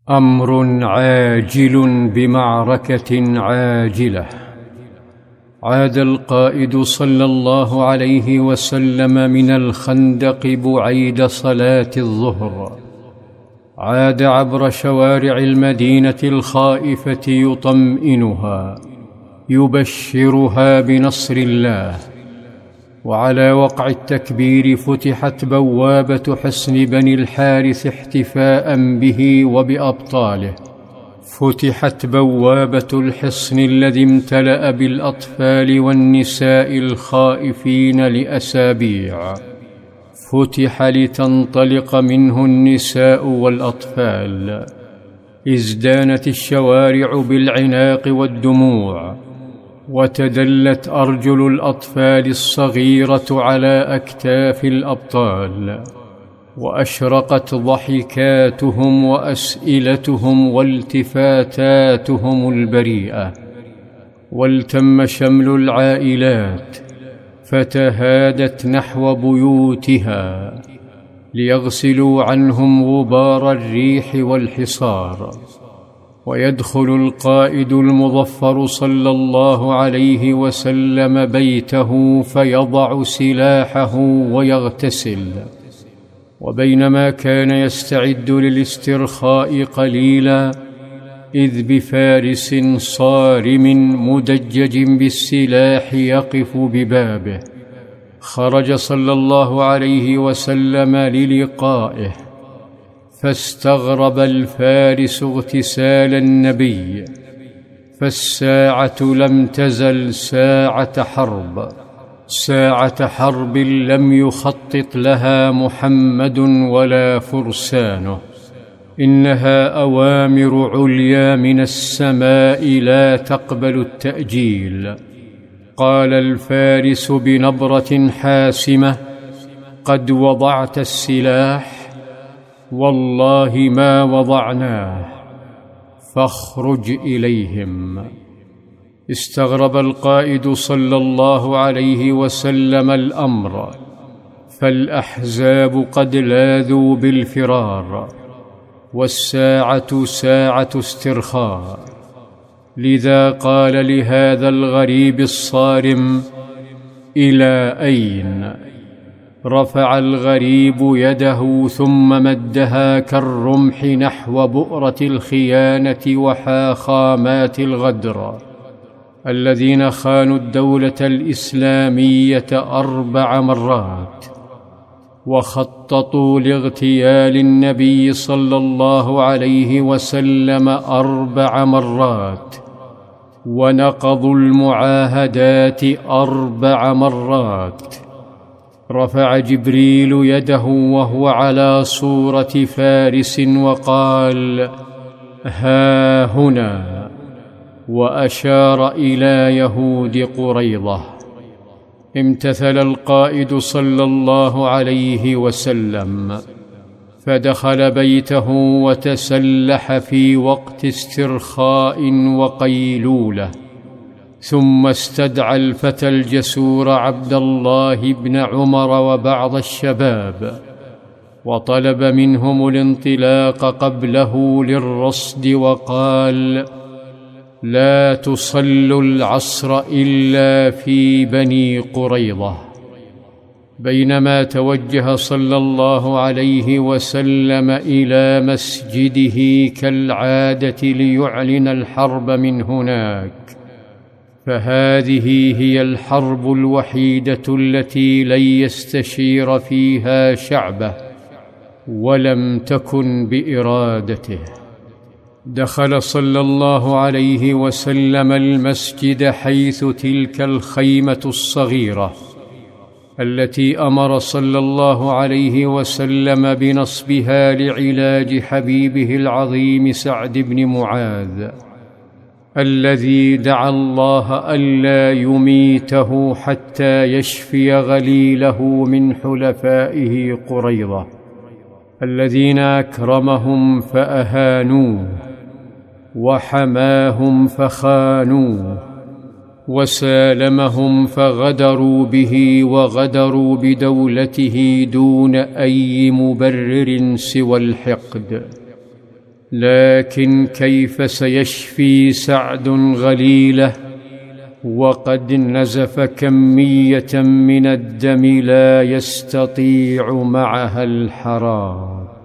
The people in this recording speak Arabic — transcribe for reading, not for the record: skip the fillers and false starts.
أمر عاجل بمعركة عاجلة. عاد القائد صلى الله عليه وسلم من الخندق بعيد صلاة الظهر. عاد عبر شوارع المدينة الخائفة يطمئنها، يبشرها بنصر الله. وعلى وقع التكبير فتحت بوابة حصن بني الحارث احتفاء به وبأبطاله. فتحت بوابة الحصن الذي امتلأ بالأطفال والنساء الخائفين لأسابيع. فتح لتنطلق منه النساء والأطفال. ازدانت الشوارع بالعناق والدموع، وتدلت أرجل الأطفال الصغيرة على أكتاف الأبطال، وأشرقت ضحكاتهم وأسئلتهم والتفاتاتهم البريئة. والتم شمل العائلات، فتهادت نحو بيوتها ليغسلوا عنهم غبار الريح والحصار. ويدخل القائد المظفر صلى الله عليه وسلم بيته فيضع سلاحه ويغتسل. وبينما كان يستعد للاسترخاء قليلا، إذ بفارس صارم مدجج بالسلاح يقف ببابه. خرج صلى الله عليه وسلم للقائه، فاستغرب الفارس اغتسال النبي، فالساعة لم تزل ساعة حرب، ساعة حرب لم يخطط لها محمد ولا فرسانه. إنها أوامر عليا من السماء لا تقبل التأجيل. قال الفارس بنبرة حاسمة: قد وضعت السلاح؟ والله ما وضعناه، فاخرج إليهم. استغرب القائد صلى الله عليه وسلم الأمر، فالأحزاب قد لاذوا بالفرار، والساعة ساعة استرخاء. لذا قال لهذا الغريب الصارم: إلى أين؟ رفع الغريب يده ثم مدها كالرمح نحو بؤرة الخيانة وحاخامات الغدر الذين خانوا الدولة الإسلامية 4 مرات، وخططوا لاغتيال النبي صلى الله عليه وسلم 4 مرات، ونقضوا المعاهدات 4 مرات. رفع جبريل يده وهو على صورة فارس وقال: ها هنا، وأشار إلى يهود قريظة. امتثل القائد صلى الله عليه وسلم، فدخل بيته وتسلح في وقت استرخاء وقيلولة. ثم استدعى الفتى الجسور عبد الله بن عمر وبعض الشباب، وطلب منهم الانطلاق قبله للرصد، وقال: لا تصلوا العصر إلا في بني قريظة. بينما توجه صلى الله عليه وسلم إلى مسجده كالعادة ليعلن الحرب من هناك، فهذه هي الحرب الوحيدة التي لن يستشير فيها شعبه، ولم تكن بإرادته. دخل صلى الله عليه وسلم المسجد حيث تلك الخيمة الصغيرة التي أمر صلى الله عليه وسلم بنصبها لعلاج حبيبه العظيم سعد بن معاذ، الذي دعا الله ألا يميته حتى يشفي غليله من حلفائه قريظة، الذين أكرمهم فأهانوه، وحماهم فخانوه، وسالمهم فغدروا به وغدروا بدولته دون أي مبرر سوى الحقد. لكن كيف سيشفي سعد غليله وقد نزف كميه من الدم لا يستطيع معها الحراك؟